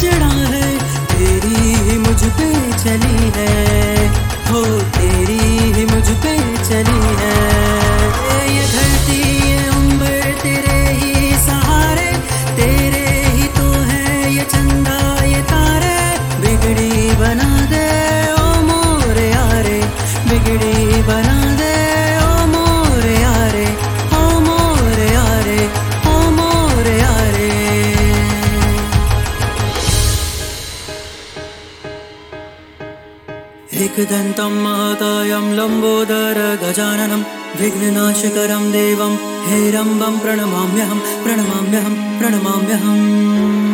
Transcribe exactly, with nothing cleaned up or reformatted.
चढ़ा है, तेरी ही मुझ पे चली है, हो तेरी ही मुझ पे चली है। ये धरती ये अंबर तेरे ही सहारे, तेरे ही तो है ये चंदा ये तारे। बिगड़ी बना दे ओ मोरे यारे, बिगड़ी बना दे ओ मोरे यारे, ओ मोरे यारे, ओ मोरे यारे। एकदन्तं महकायं लम्बोदर गजाननं विघ्ननाशकरं देवं हेरम्बं प्रणमाम्यहं प्रणमाम्यहं प्रणमाम्यहम्।